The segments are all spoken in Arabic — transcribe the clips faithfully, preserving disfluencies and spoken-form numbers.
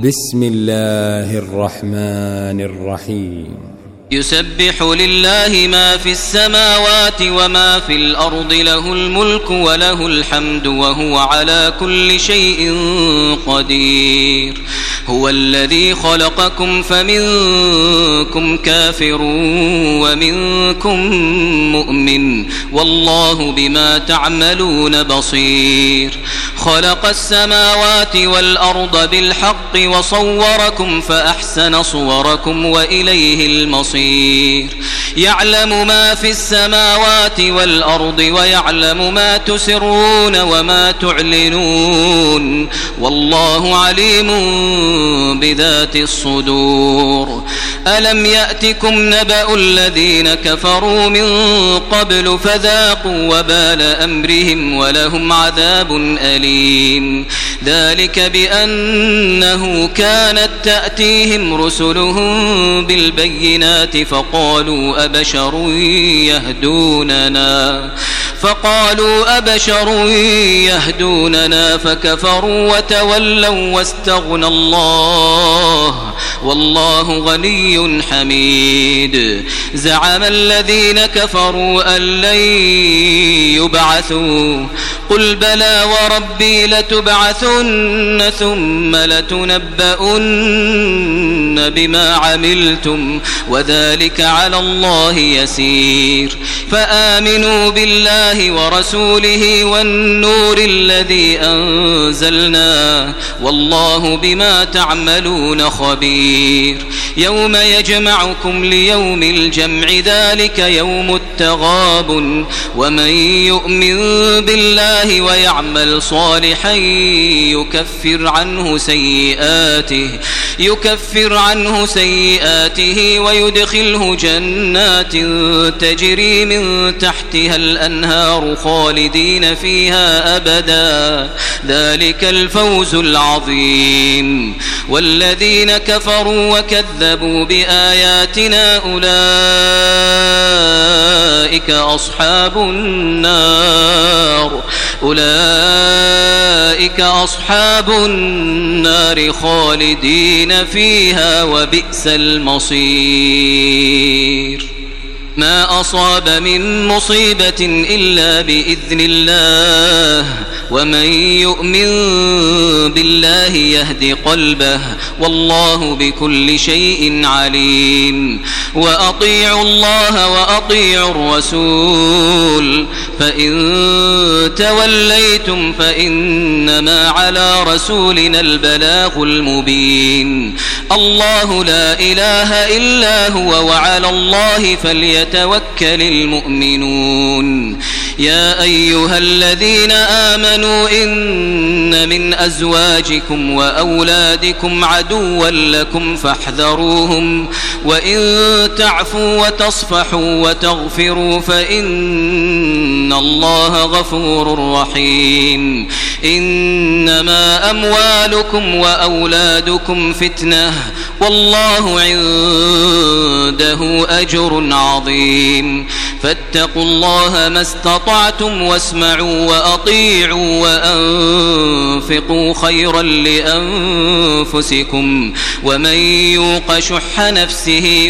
بسم الله الرحمن الرحيم يسبح لله ما في السماوات وما في الأرض له الملك وله الحمد وهو على كل شيء قدير هو الذي خلقكم فمنكم كافر ومنكم مؤمن والله بما تعملون بصير خلق السماوات والأرض بالحق وصوركم فأحسن صوركم وإليه المصير يعلم ما في السماوات والأرض ويعلم ما تسرون وما تعلنون والله عليم بذات الصدور ألم يأتكم نبأ الذين كفروا من قبل فذاقوا وبال أمرهم ولهم عذاب أليم ذلك بأنه كانت تأتيهم رسلهم بالبينات فقالوا أبشر يهدوننا فقالوا أبشر يهدوننا فكفروا وتولوا واستغنى الله والله غني حميد زعم الذين كفروا أن لن يبعثوا قل بلى وربي لتبعثن ثم لتنبؤن بما عملتم وذلك على الله يسير فآمنوا بالله ورسوله والنور الذي أنزلنا والله بما تعملون خبير يوم يجمعكم ليوم الجمع ذلك يوم التغابن ومن يؤمن بالله ويعمل صالحا يكفر عنه سيئاته يكفر عنه سيئاته ويدخله جنات تجري من تحتها الأنهار خالدين فيها أبدا ذلك الفوز العظيم والذين كفروا وكذبوا بآياتنا أولئك أصحاب النار أولئك أصحاب النار خالدين فيها وبئس المصير ما أصاب من مصيبة إلا بإذن الله ومن يؤمن بالله يهد قلبه والله بكل شيء عليم وأطيعوا الله وأطيعوا الرسول فإن توليتم فإنما على رسولنا البلاغ المبين الله لا إله إلا هو وعلى الله فليتوكل المؤمنون يا أيها الذين آمنوا إن من أزواجكم وأولادكم عدوا لكم فاحذروهم وإن تعفوا وتصفحوا وتغفروا فإن الله غفور رحيم إنما أموالكم وأولادكم فتنة والله عنده أجر عظيم فاتقوا الله ما استطعتم واسمعوا وأطيعوا وأنفقوا خيرا لأنفسكم ومن يوق شح نفسه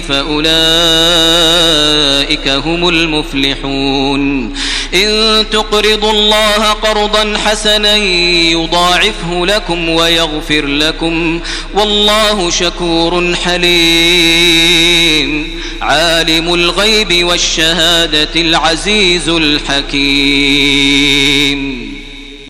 فأولئك هم المفلحون إن تقرضوا الله قرضا حسنا يضاعفه لكم ويغفر لكم والله شكور حليم عالم الغيب والشهادة العزيز الحكيم